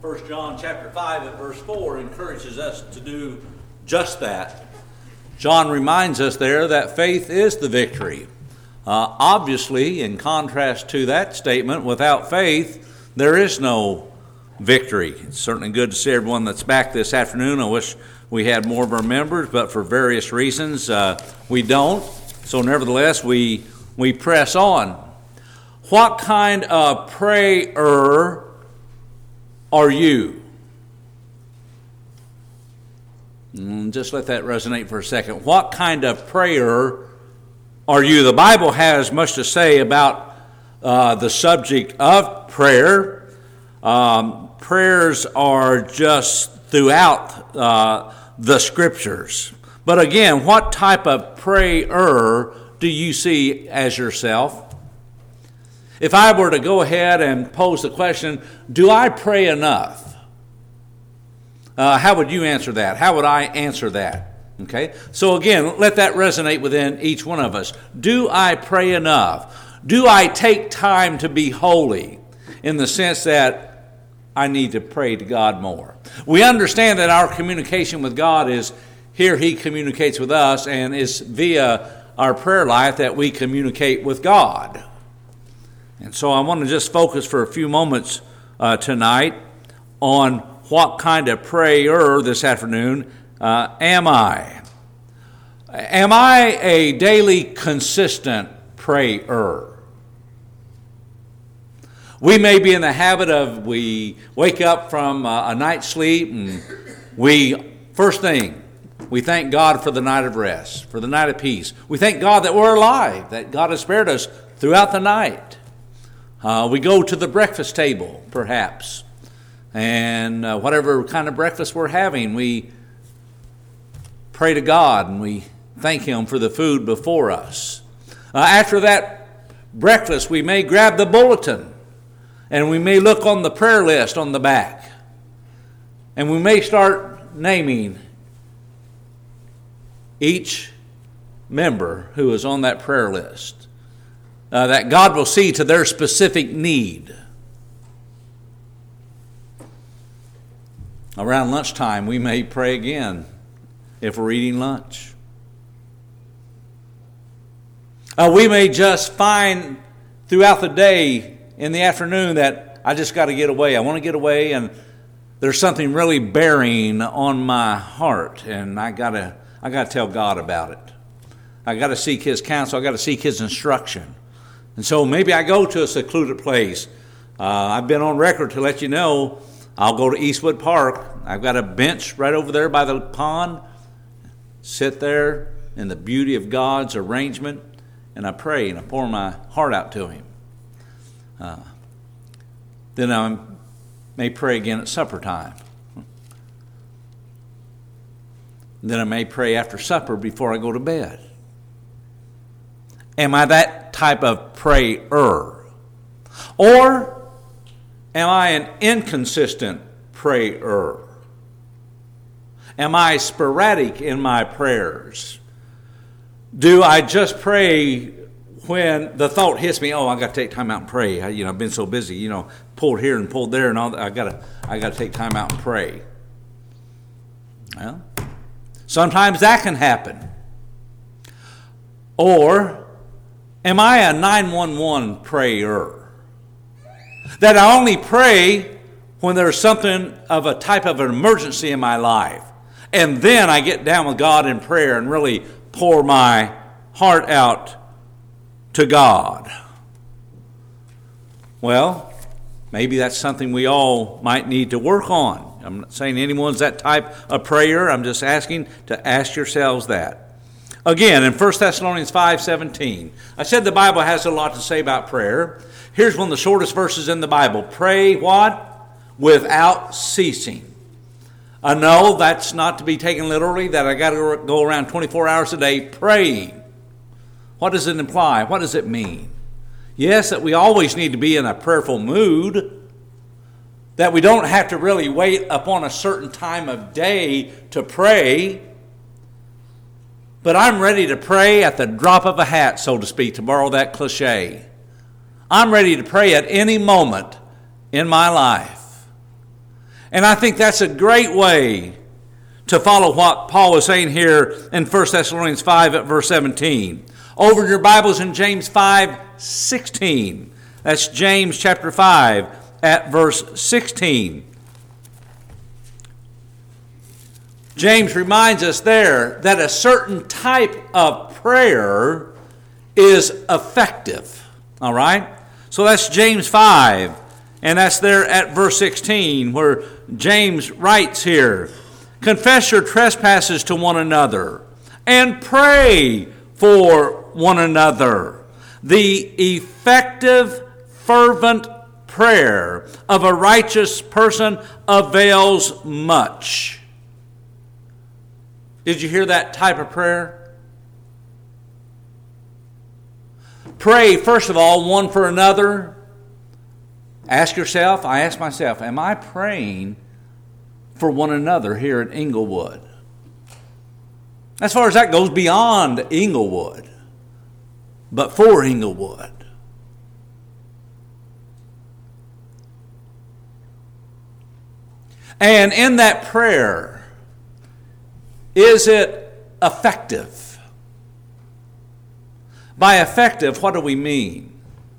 1 John chapter 5 and verse 4 encourages us to do just that. John reminds us there that faith is the victory. Obviously, in contrast to that statement, without faith, there is no victory. It's certainly good to see everyone that's back this afternoon. I wish we had more of our members, but for various reasons, we don't. So nevertheless, we press on. What kind of prayer are you? Just let that resonate for a second. What kind of prayer are you? The Bible has much to say about the subject of prayer. Prayers are just throughout the Scriptures. But again, what type of prayer do you see as yourself? If I were to go ahead and pose the question, do I pray enough? How would you answer that? How would I answer that? Okay, so again, let that resonate within each one of us. Do I pray enough? Do I take time to be holy in the sense that I need to pray to God more? We understand that our communication with God is here He communicates with us, and it's via our prayer life that we communicate with God. And so I want to just focus for a few moments tonight on what kind of prayer this afternoon am I? Am I a daily consistent prayer? We may be in the habit of, we wake up from a night's sleep and first thing, we thank God for the night of rest, for the night of peace. We thank God that we're alive, that God has spared us throughout the night. We go to the breakfast table, perhaps, and whatever kind of breakfast we're having, we pray to God and we thank Him for the food before us. After that breakfast, we may grab the bulletin and we may look on the prayer list on the back, and we may start naming each member who is on that prayer list. That God will see to their specific need. Around lunchtime, we may pray again if we're eating lunch. We may just find throughout the day in the afternoon that I just got to get away. I want to get away, and there's something really bearing on my heart, and I got to tell God about it. I got to seek His counsel. I got to seek His instruction. And so maybe I go to a secluded place. I've been on record to let you know I'll go to Eastwood Park. I've got a bench right over there by the pond. Sit there in the beauty of God's arrangement, and I pray and I pour my heart out to Him. Then I may pray again at supper time. Then I may pray after supper before I go to bed. Am I that type of prayer? Or am I an inconsistent prayer? Am I sporadic in my prayers? Do I just pray when the thought hits me, oh, I got to take time out and pray. I've been so busy, pulled here and pulled there and all that. I got to take time out and pray. Well, sometimes that can happen. Or am I a 911 prayer? That I only pray when there's something of a type of an emergency in my life. And then I get down with God in prayer and really pour my heart out to God. Well, maybe that's something we all might need to work on. I'm not saying anyone's that type of prayer. I'm just asking to ask yourselves that. Again, in 1 Thessalonians 5:17, I said the Bible has a lot to say about prayer. Here's one of the shortest verses in the Bible. Pray what? Without ceasing. I know that's not to be taken literally, that I got to go around 24 hours a day praying. What does it imply? What does it mean? Yes, that we always need to be in a prayerful mood, that we don't have to really wait upon a certain time of day to pray. But I'm ready to pray at the drop of a hat, so to speak, to borrow that cliche. I'm ready to pray at any moment in my life. And I think that's a great way to follow what Paul is saying here in 1 Thessalonians 5 at verse 17. Over in your Bibles in James 5:16. That's James chapter 5 at verse 16. James reminds us there that a certain type of prayer is effective. All right? So that's James 5, and that's there at verse 16 where James writes here, confess your trespasses to one another and pray for one another. The effective, fervent prayer of a righteous person avails much. Did you hear that type of prayer? Pray, first of all, one for another. Ask yourself, I ask myself, am I praying for one another here at Inglewood? As far as that goes, beyond Inglewood, but for Inglewood. And in that prayer, is it effective? By effective, what do we mean?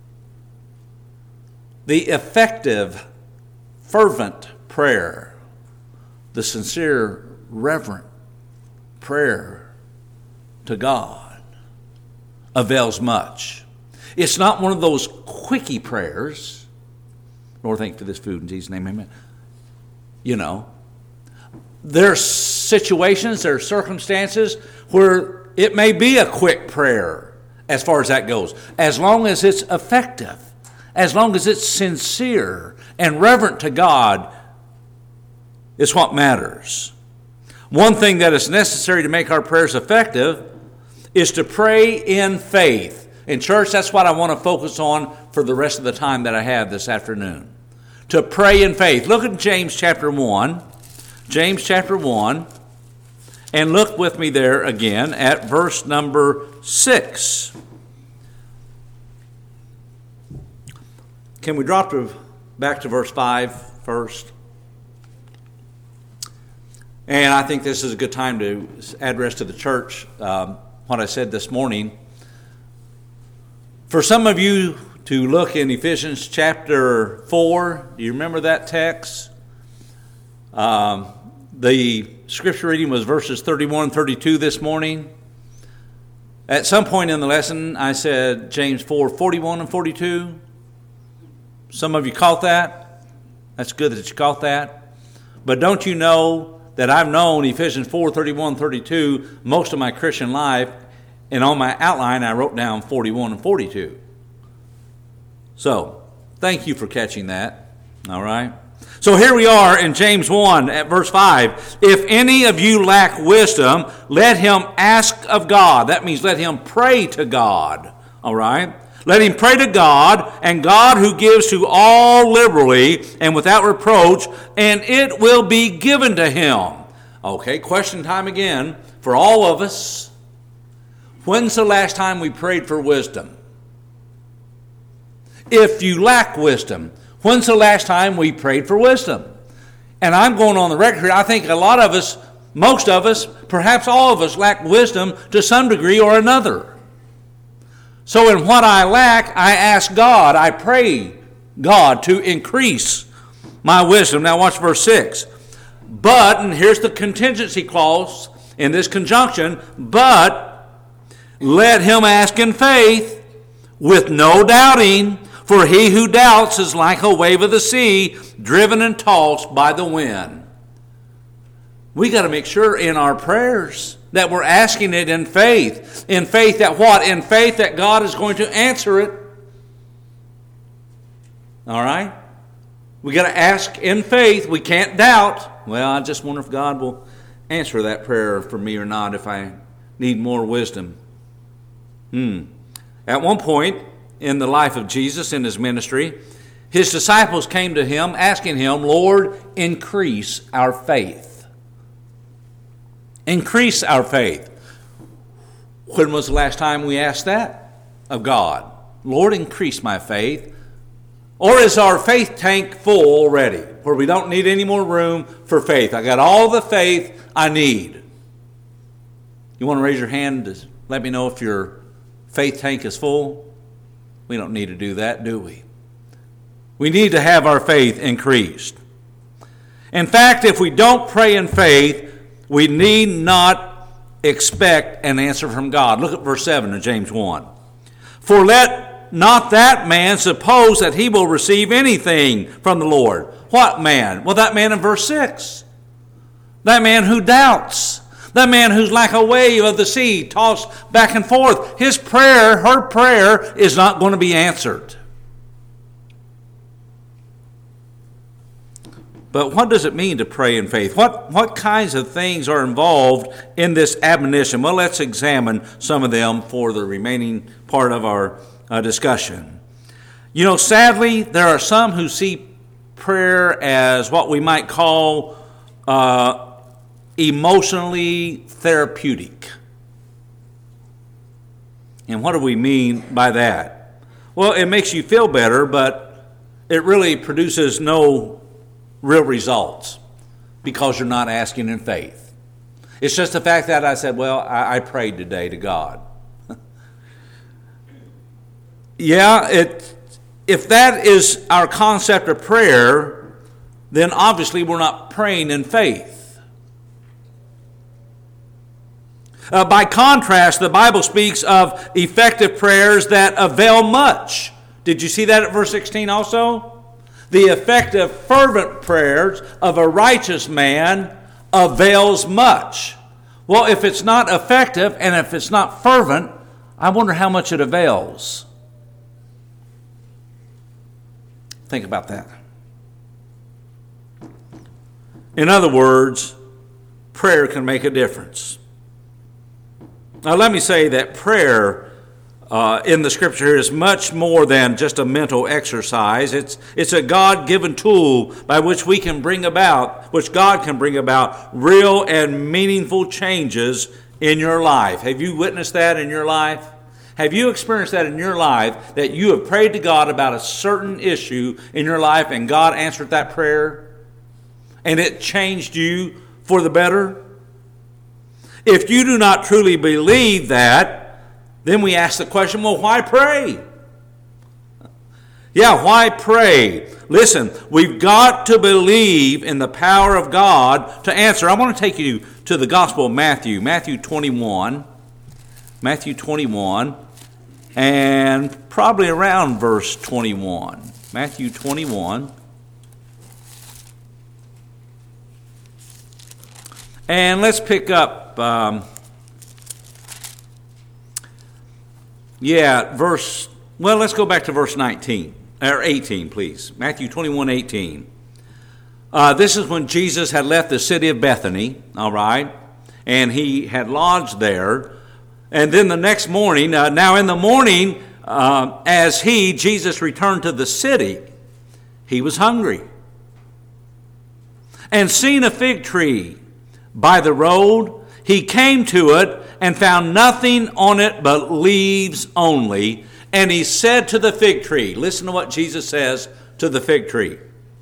The effective, fervent prayer, the sincere, reverent prayer to God avails much. It's not one of those quickie prayers. Lord, thank you for this food in Jesus' name, amen. You know, there's situations, there are circumstances where it may be a quick prayer as far as that goes. As long as it's effective, as long as it's sincere and reverent to God, is what matters. One thing that is necessary to make our prayers effective is to pray in faith. In church, that's what I want to focus on for the rest of the time that I have this afternoon. To pray in faith. Look at James chapter 1. James chapter 1. And look with me there again at verse number 6. Can we drop back to verse 5 first? And I think this is a good time to address to the church what I said this morning. For some of you to look in Ephesians chapter 4, do you remember that text? The scripture reading was verses 31 and 32 this morning. At some point in the lesson, I said James 4, 41 and 42. Some of you caught that. That's good that you caught that. But don't you know that I've known Ephesians 4, 31, 32 most of my Christian life, and on my outline I wrote down 41 and 42. So, thank you for catching that. All right. So here we are in James 1 at verse 5. If any of you lack wisdom, let him ask of God. That means let him pray to God. All right. Let him pray to God, and God who gives to all liberally and without reproach, and it will be given to him. Okay, question time again for all of us. When's the last time we prayed for wisdom? If you lack wisdom, when's the last time we prayed for wisdom? And I'm going on the record here. I think a lot of us, most of us, perhaps all of us lack wisdom to some degree or another. So in what I lack, I ask God, I pray God to increase my wisdom. Now watch verse 6. But, and here's the contingency clause in this conjunction, but let him ask in faith with no doubting, for he who doubts is like a wave of the sea, driven and tossed by the wind. We got to make sure in our prayers that we're asking it in faith. In faith that what? In faith that God is going to answer it. All right? We got to ask in faith. We can't doubt. Well, I just wonder if God will answer that prayer for me or not if I need more wisdom. At one point in the life of Jesus, in his ministry, his disciples came to him asking him, Lord, increase our faith. Increase our faith. When was the last time we asked that of God? Lord, increase my faith. Or is our faith tank full already, where we don't need any more room for faith? I got all the faith I need. You want to raise your hand to let me know if your faith tank is full? We don't need to do that, do we? We need to have our faith increased. In fact, if we don't pray in faith, we need not expect an answer from God. Look at verse 7 of James 1. For let not that man suppose that he will receive anything from the Lord. What man? Well, that man in verse 6. That man who doubts. That man who's like a wave of the sea, tossed back and forth. His prayer, her prayer, is not going to be answered. But what does it mean to pray in faith? What kinds of things are involved in this admonition? Well, let's examine some of them for the remaining part of our discussion. You know, sadly, there are some who see prayer as what we might call emotionally therapeutic. And what do we mean by that? Well, it makes you feel better, but it really produces no real results because you're not asking in faith. It's just the fact that I said, well, I prayed today to God. Yeah, if that is our concept of prayer, then obviously we're not praying in faith. By contrast, the Bible speaks of effective prayers that avail much. Did you see that at verse 16 also? The effective, fervent prayers of a righteous man avails much. Well, if it's not effective and if it's not fervent, I wonder how much it avails. Think about that. In other words, prayer can make a difference. Now, let me say that prayer in the Scripture is much more than just a mental exercise. It's a God-given tool by which God can bring about real and meaningful changes in your life. Have you witnessed that in your life? Have you experienced that in your life, that you have prayed to God about a certain issue in your life and God answered that prayer and it changed you for the better? If you do not truly believe that, then we ask the question, well, why pray? Yeah, why pray? Listen, we've got to believe in the power of God to answer. I want to take you to the Gospel of Matthew, Matthew 21, and probably around verse 21. Matthew 21. And let's pick up... let's go back to verse 19, or 18, please. Matthew 21, 18. This is when Jesus had left the city of Bethany, all right, and he had lodged there. And then the next morning, as Jesus returned to the city, he was hungry. And seeing a fig tree by the road, he came to it and found nothing on it but leaves only. And he said to the fig tree, listen to what Jesus says to the fig tree.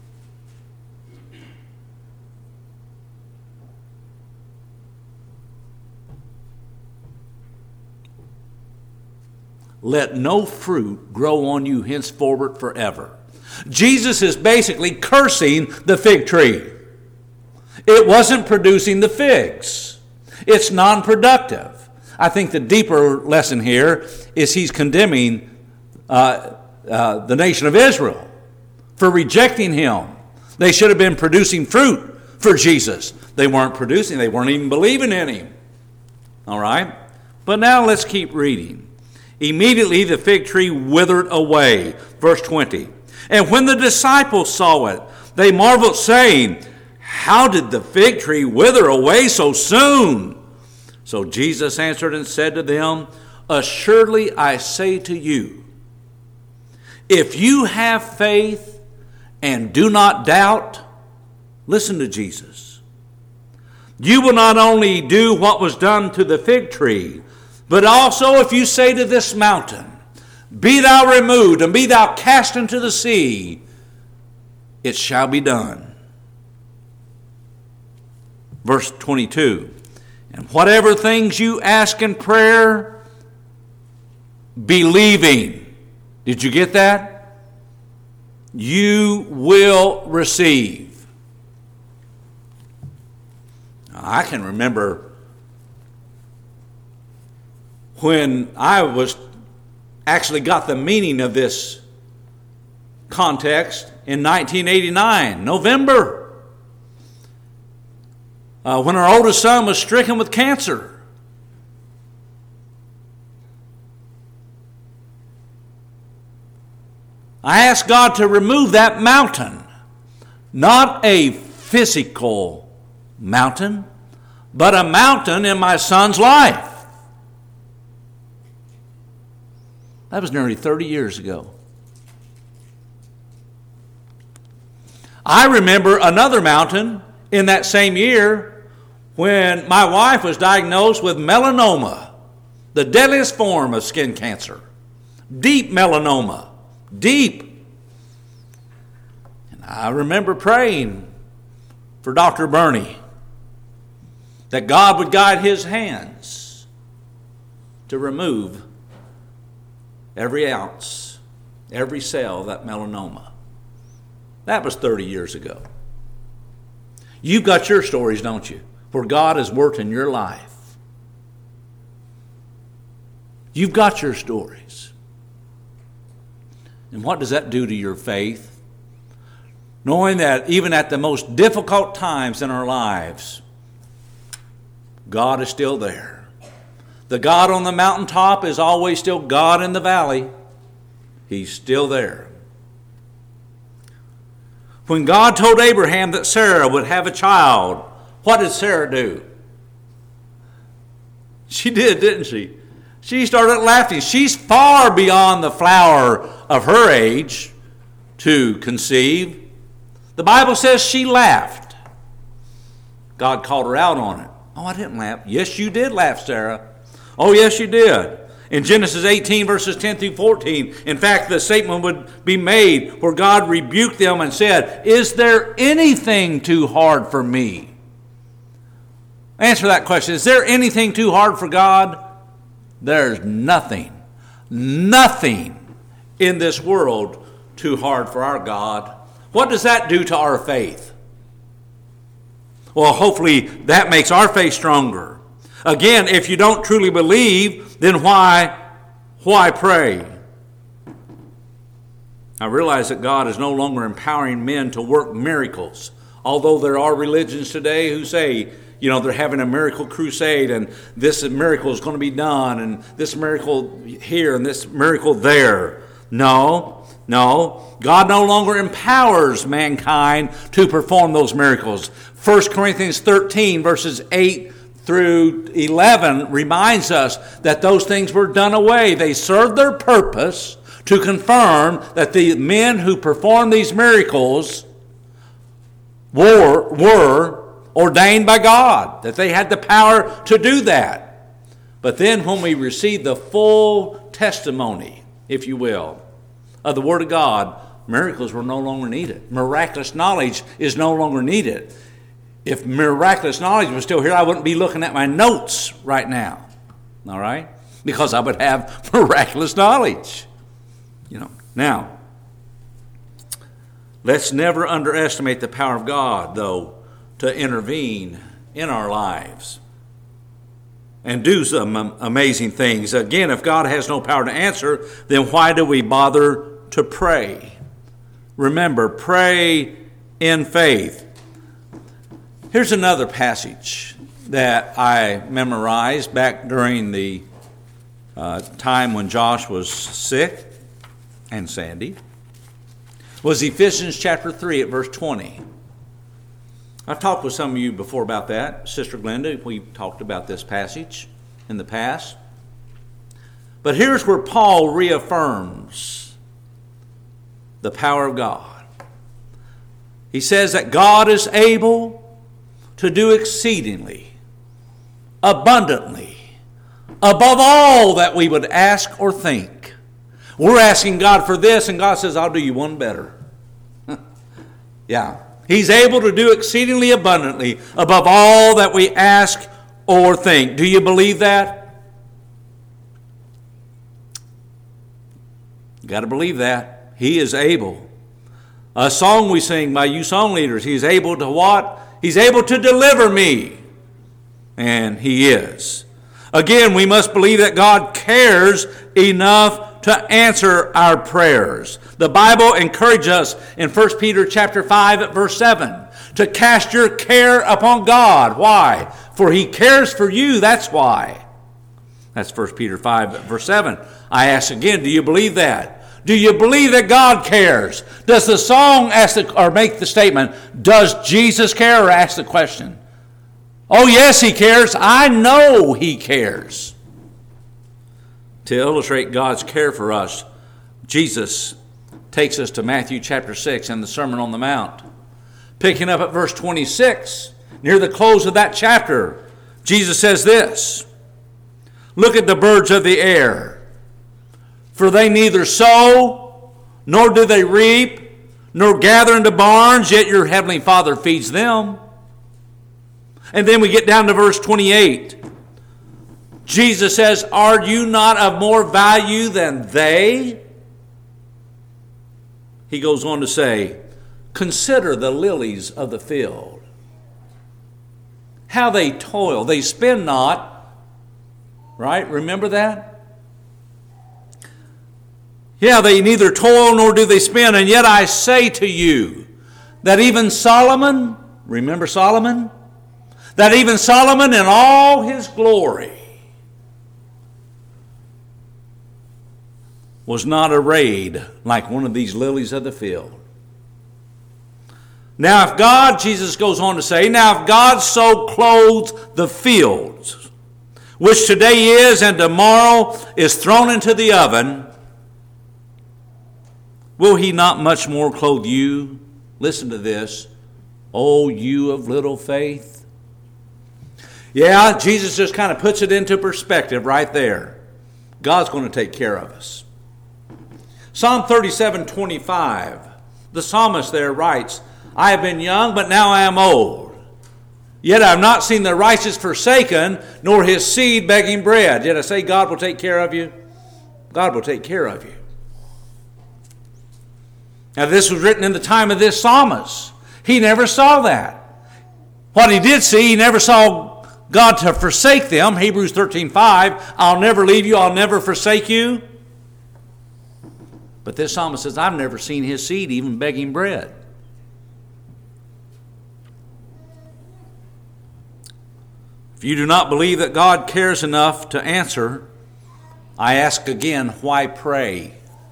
Let no fruit grow on you henceforward forever. Jesus is basically cursing the fig tree. It wasn't producing the figs. It's non-productive. I think the deeper lesson here is he's condemning the nation of Israel for rejecting him. They should have been producing fruit for Jesus. They weren't producing. They weren't even believing in him. All right? But now let's keep reading. Immediately the fig tree withered away. Verse 20. And when the disciples saw it, they marveled, saying, how did the fig tree wither away so soon? So Jesus answered and said to them, assuredly I say to you, if you have faith and do not doubt, listen to Jesus, you will not only do what was done to the fig tree, but also if you say to this mountain, be thou removed, and be thou cast into the sea, it shall be done. Verse 22, and whatever things you ask in prayer, believing. Did you get that? You will receive. Now, I can remember when I actually got the meaning of this context in 1989, November, when our oldest son was stricken with cancer. I asked God to remove that mountain, not a physical mountain, but a mountain in my son's life. That was nearly 30 years ago. I remember another mountain in that same year when my wife was diagnosed with melanoma, the deadliest form of skin cancer. Deep melanoma. Deep. And I remember praying for Dr. Burney that God would guide his hands to remove every ounce, every cell of that melanoma. That was 30 years ago. You've got your stories, don't you, where God has worked in your life. You've got your stories. And what does that do to your faith? Knowing that even at the most difficult times in our lives, God is still there. The God on the mountaintop is always still God in the valley. He's still there. When God told Abraham that Sarah would have a child, what did Sarah do? She did, didn't she? She started laughing. She's far beyond the flower of her age to conceive. The Bible says she laughed. God called her out on it. Oh, I didn't laugh. Yes, you did laugh, Sarah. Oh, yes, you did. In Genesis 18, verses 10 through 14, in fact, the statement would be made where God rebuked them and said, "Is there anything too hard for me?" Answer that question. Is there anything too hard for God? There's nothing in this world too hard for our God. What does that do to our faith? Well, hopefully that makes our faith stronger. Again, if you don't truly believe, then why pray? I realize that God is no longer empowering men to work miracles. Although there are religions today who say, they're having a miracle crusade and this miracle is going to be done and this miracle here and this miracle there. No. God no longer empowers mankind to perform those miracles. 1 Corinthians 13 verses 8 through 11 reminds us that those things were done away. They served their purpose to confirm that the men who performed these miracles were ordained by God, that they had the power to do that. But then when we receive the full testimony, if you will, of the Word of God, miracles were no longer needed. Miraculous knowledge is no longer needed. If miraculous knowledge was still here, I wouldn't be looking at my notes right now. All right? Because I would have miraculous knowledge. Now, let's never underestimate the power of God, though, to intervene in our lives and do some amazing things. Again, if God has no power to answer, then why do we bother to pray? Remember, pray in faith. Here's another passage that I memorized back during the time when Josh was sick and Sandy. Was Ephesians chapter 3 at verse 20. I've talked with some of you before about that. Sister Glenda, we've talked about this passage in the past. But here's where Paul reaffirms the power of God. He says that God is able to do exceedingly, abundantly, above all that we would ask or think, We're asking God for this, and God says, I'll do you one better. Yeah. He's able to do exceedingly abundantly above all that we ask or think. Do you believe that? You got to believe that. He is able. A song we sing by you song leaders, He's able to what? He's able to deliver me. And He is. Again, we must believe that God cares enough to answer our prayers. The Bible encourages us in 1 Peter chapter 5 at verse 7 to cast your care upon God. Why? For He cares for you, that's why. That's 1 Peter 5 at verse 7. I ask again, do you believe that? Do you believe that God cares? Does the song make the statement, does Jesus care, or ask the question? Oh yes, He cares. I know He cares. To illustrate God's care for us, Jesus takes us to Matthew chapter 6 and the Sermon on the Mount. Picking up at verse 26, near the close of that chapter, Jesus says this, look at the birds of the air, for they neither sow, nor do they reap, nor gather into barns, yet your heavenly Father feeds them. And then we get down to verse 28. Jesus says, are you not of more value than they? He goes on to say, consider the lilies of the field, how they toil. They spin not. Right? Remember that? Yeah, they neither toil nor do they spin. And yet I say to you that even Solomon, remember Solomon? That even Solomon in all his glory was not arrayed like one of these lilies of the field. Now if God, Jesus goes on to say, now if God so clothes the fields, which today is and tomorrow is thrown into the oven, will He not much more clothe you? Listen to this. O you of little faith. Yeah, Jesus just kind of puts it into perspective right there. God's going to take care of us. Psalm 37:25, the psalmist there writes, I have been young, but now I am old. Yet I have not seen the righteous forsaken, nor his seed begging bread. Yet I say God will take care of you. God will take care of you. Now this was written in the time of this psalmist. He never saw that. What he did see, he never saw God to forsake them. Hebrews 13:5, I'll never leave you, I'll never forsake you. But this psalmist says, I've never seen his seed even begging bread. If you do not believe that God cares enough to answer, I ask again, why pray?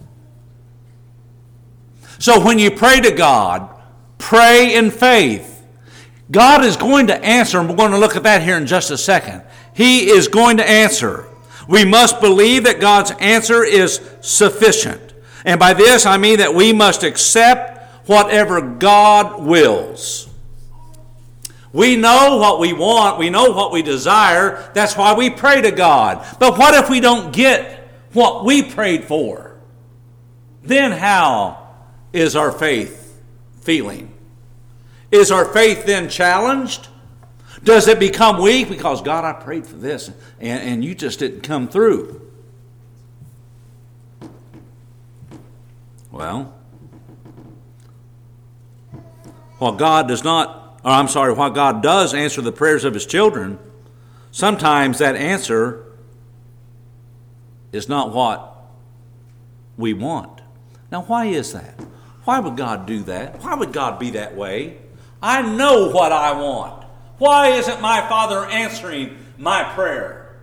So when you pray to God, pray in faith. God is going to answer, and we're going to look at that here in just a second. He is going to answer. We must believe that God's answer is sufficient. And by this I mean that we must accept whatever God wills. We know what we want. We know what we desire. That's why we pray to God. But what if we don't get what we prayed for? Then how is our faith feeling? Is our faith then challenged? Does it become weak because, God, I prayed for this and you just didn't come through? Well, while God does answer the prayers of His children, sometimes that answer is not what we want. Now, why is that? Why would God do that? Why would God be that way? I know what I want. Why isn't my Father answering my prayer?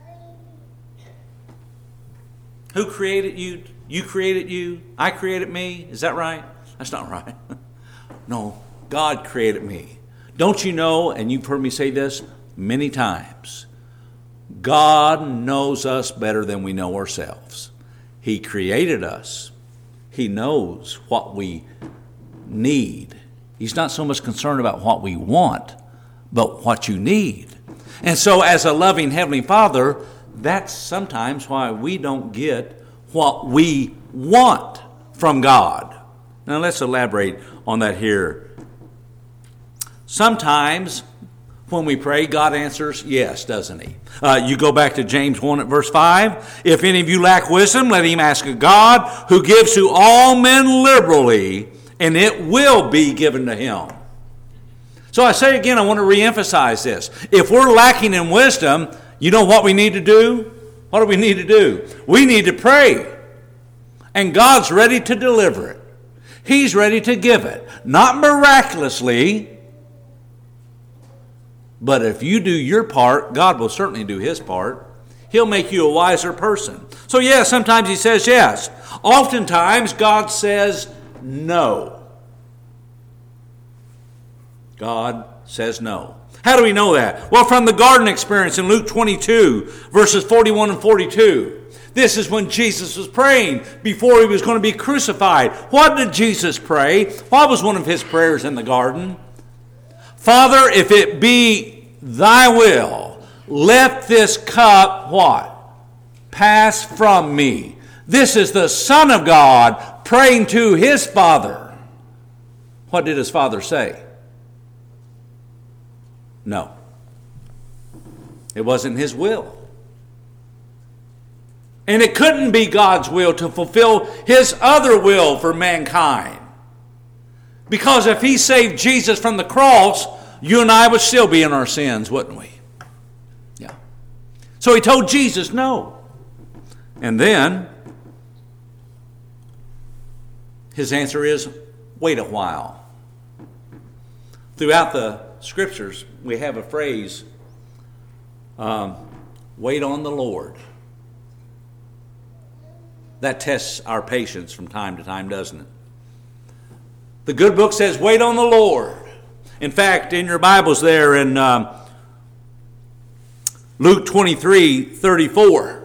Who created you? You created you. I created me. Is that right? That's not right. No, God created me. Don't you know, and you've heard me say this many times, God knows us better than we know ourselves. He created us. He knows what we need. He's not so much concerned about what we want, but what you need. And so as a loving Heavenly Father, that's sometimes why we don't get what we want from God. Now let's elaborate on that here. Sometimes when we pray, God answers yes, doesn't he? You go back to James 1 at verse 5. If any of you lack wisdom, let him ask of God, who gives to all men liberally, and it will be given to him. So I say again, I want to reemphasize this. If we're lacking in wisdom, you know what we need to do? What do we need to do? We need to pray. And God's ready to deliver it. He's ready to give it. Not miraculously, but if you do your part, God will certainly do his part. He'll make you a wiser person. So yes, sometimes he says yes. Oftentimes God says no. God says no. How do we know that? Well, from the garden experience in Luke 22, verses 41 and 42. This is when Jesus was praying before he was going to be crucified. What did Jesus pray? What was one of his prayers in the garden? Father, if it be thy will, let this cup, what? Pass from me. This is the Son of God praying to his Father. What did his Father say? No. It wasn't his will. And it couldn't be God's will to fulfill his other will for mankind. Because if he saved Jesus from the cross, you and I would still be in our sins, wouldn't we? Yeah. So he told Jesus no. And then his answer is, wait a while. Throughout the Scriptures, we have a phrase, wait on the Lord. That tests our patience from time to time, doesn't it? The good book says, wait on the Lord. In fact, in your Bibles there in Luke 23:34,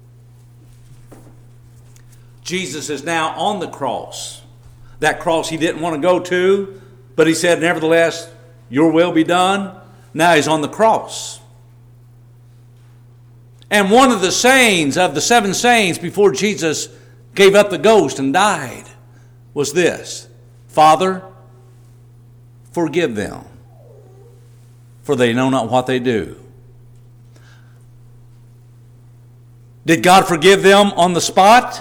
Jesus is now on the cross. That cross he didn't want to go to, but he said, nevertheless, your will be done. Now he's on the cross. And one of the sayings of the 7 sayings before Jesus gave up the ghost and died was this: Father, forgive them, for they know not what they do. Did God forgive them on the spot?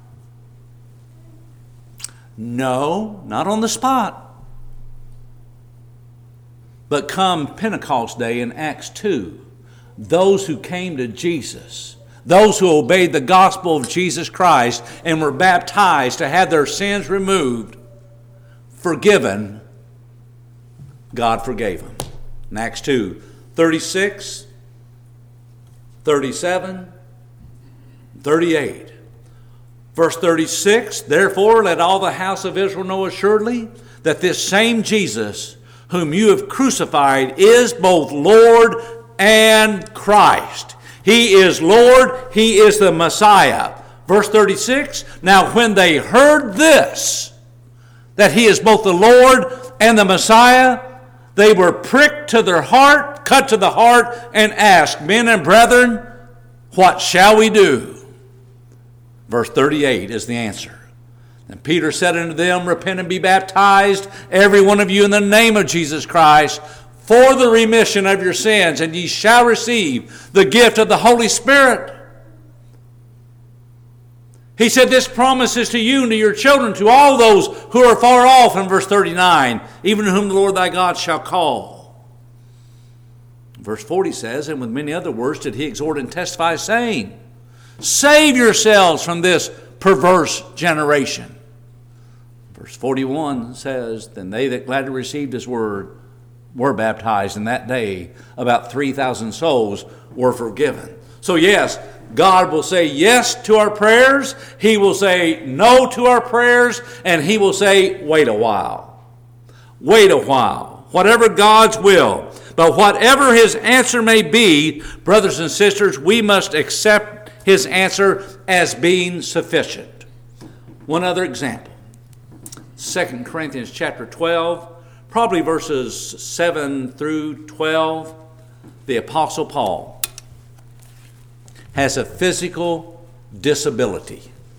No, not on the spot. But come Pentecost Day in Acts 2, those who came to Jesus, those who obeyed the gospel of Jesus Christ and were baptized to have their sins removed, forgiven, God forgave them. In Acts 2, 36, 37, 38. Verse 36, therefore let all the house of Israel know assuredly that this same Jesus whom you have crucified is both Lord and Christ. He is Lord, he is the Messiah. Verse 36, now when they heard this, that he is both the Lord and the Messiah, they were pricked to their heart, cut to the heart, and asked, men and brethren, what shall we do? Verse 38 is the answer. And Peter said unto them, repent and be baptized, every one of you, in the name of Jesus Christ, for the remission of your sins, and ye shall receive the gift of the Holy Spirit. He said this promise is to you and to your children, to all those who are far off, in verse 39, even whom the Lord thy God shall call. Verse 40 says, and with many other words did he exhort and testify, saying, save yourselves from this perverse generation. Verse 41 says, then they that gladly received his word were baptized, and that day about 3,000 souls were forgiven. So yes, God will say yes to our prayers. He will say no to our prayers, and he will say, wait a while. Wait a while. Whatever God's will. But whatever his answer may be, brothers and sisters, we must accept his answer as being sufficient. One other example. 2 Corinthians chapter 12, probably verses 7 through 12. The Apostle Paul has a physical disability.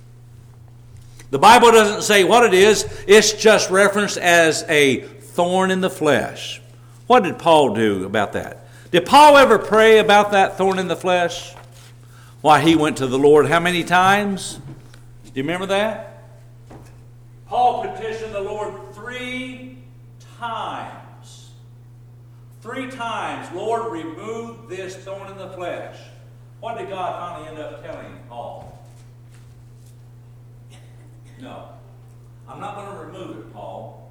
The Bible doesn't say what it is. It's just referenced as a thorn in the flesh. What did Paul do about that? Did Paul ever pray about that thorn in the flesh? Why, he went to the Lord how many times? Do you remember that? Paul petitioned the Lord 3 times. 3 times, Lord, remove this thorn in the flesh. What did God finally end up telling Paul? No, I'm not going to remove it, Paul.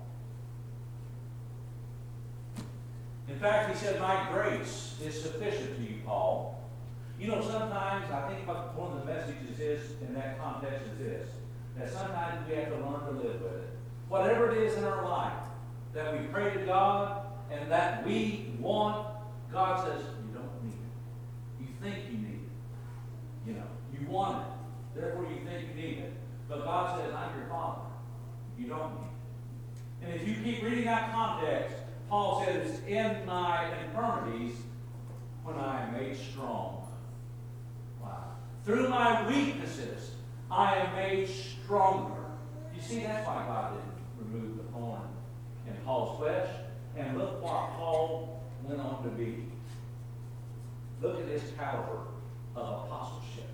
In fact, he said, my grace is sufficient to you, Paul. You know, sometimes, I think one of the messages is, in that context, is this, that sometimes we have to learn to live with it. Whatever it is in our life that we pray to God and that we want, God says, you don't need it. You think you need it. You know, you want it. Therefore, you think you need it. But God says, I'm your Father. You don't need it. And if you keep reading that context, Paul says, in my infirmities, when I am made strong. Wow. Through my weaknesses, I am made stronger. You see, that's why God didn't remove the thorn in Paul's flesh. And look what Paul went on to be. Look at his caliber of apostleship.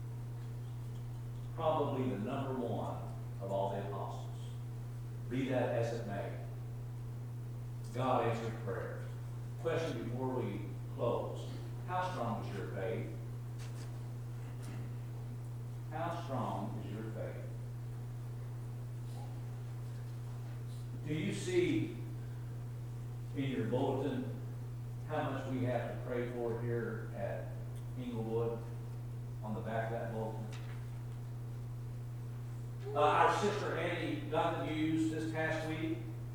Probably the number 1 of all the apostles. Be that as it may. God answered prayer. Question before we close. How strong is your faith? How strong is your faith? Do you see in your bulletin how much we have to pray for here at Inglewood on the back of that bulletin? Our sister Annie got the news this past week.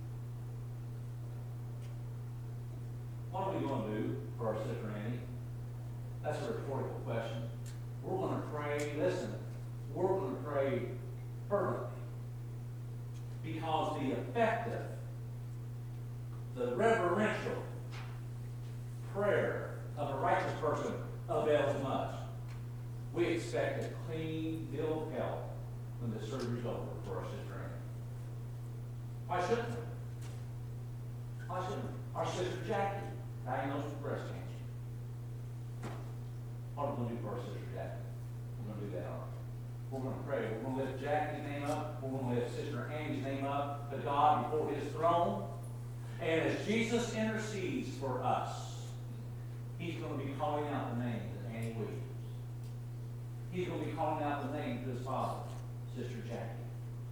What are we going to do for our sister Annie? That's a rhetorical question. We're going to pray, listen, we're going to pray fervently. Because the effective, the reverential prayer of a righteous person avails much. We expect a clean bill of health when the surgery's over for our sister Annie. Why shouldn't we? Why shouldn't we? Our sister Jackie, diagnosed with breast cancer. What are we going to do for our sister Jackie? We're going to do that, all right. We're going to pray. We're going to lift Jackie's name up. We're going to lift Sister Annie's name up to God before His throne. And as Jesus intercedes for us, He's going to be calling out the name of Annie Williams. He's going to be calling out the name to His Father, Sister Jackie.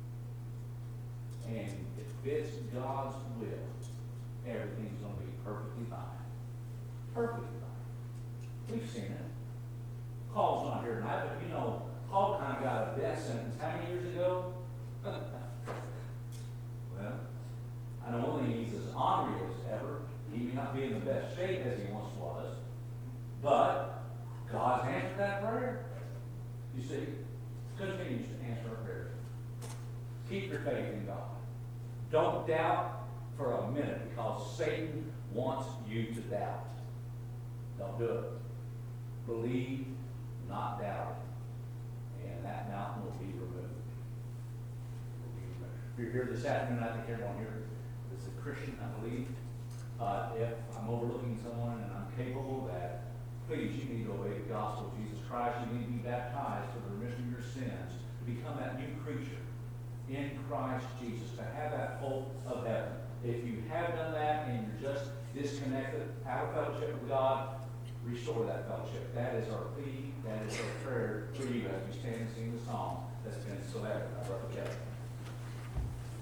And if it's God's will, everything's going to be perfectly fine. Perfectly fine. We've seen it. Paul's not here tonight, but you know, Paul kind of got a death sentence how many years ago? Well, I know one thing, he's as honorary as ever. He may not be in the best shape as he once was, but God's answered that prayer. You see, continues to answer our prayers. Keep your faith in God. Don't doubt for a minute, because Satan wants you to doubt. Don't do it. Believe, not doubt, and that mountain will be removed. If you're here this afternoon, I think everyone here is a Christian, I believe. If I'm overlooking someone and I'm capable of that, please, you need to obey the gospel of Jesus Christ. You need to be baptized for the remission of your sins, to become that new creature in Christ Jesus, to have that hope of heaven. If you have done that and you're just disconnected, out of fellowship with God, restore that fellowship. That is our plea, that is our prayer for you as we stand and sing the song that's been selected by Brother Kevin.